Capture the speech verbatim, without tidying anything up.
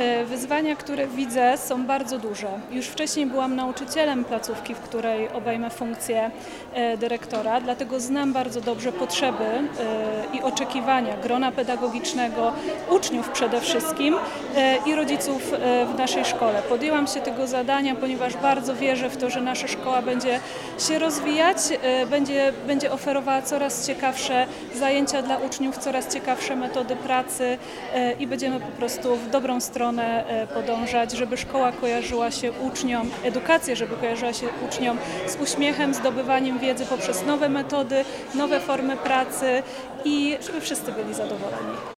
Wyzwania, które widzę, są bardzo duże. Już wcześniej byłam nauczycielem placówki, w której obejmę funkcję dyrektora, dlatego znam bardzo dobrze potrzeby i oczekiwania grona pedagogicznego, uczniów przede wszystkim i rodziców w naszej szkole. Podjęłam się tego zadania, ponieważ bardzo wierzę w to, że nasza szkoła będzie się rozwijać, będzie, będzie oferowała coraz ciekawsze zajęcia dla uczniów, coraz ciekawsze metody pracy i będziemy po prostu w dobrą stronę podążać, żeby szkoła kojarzyła się uczniom, edukacja, żeby kojarzyła się uczniom z uśmiechem, zdobywaniem wiedzy poprzez nowe metody, nowe formy pracy i żeby wszyscy byli zadowoleni.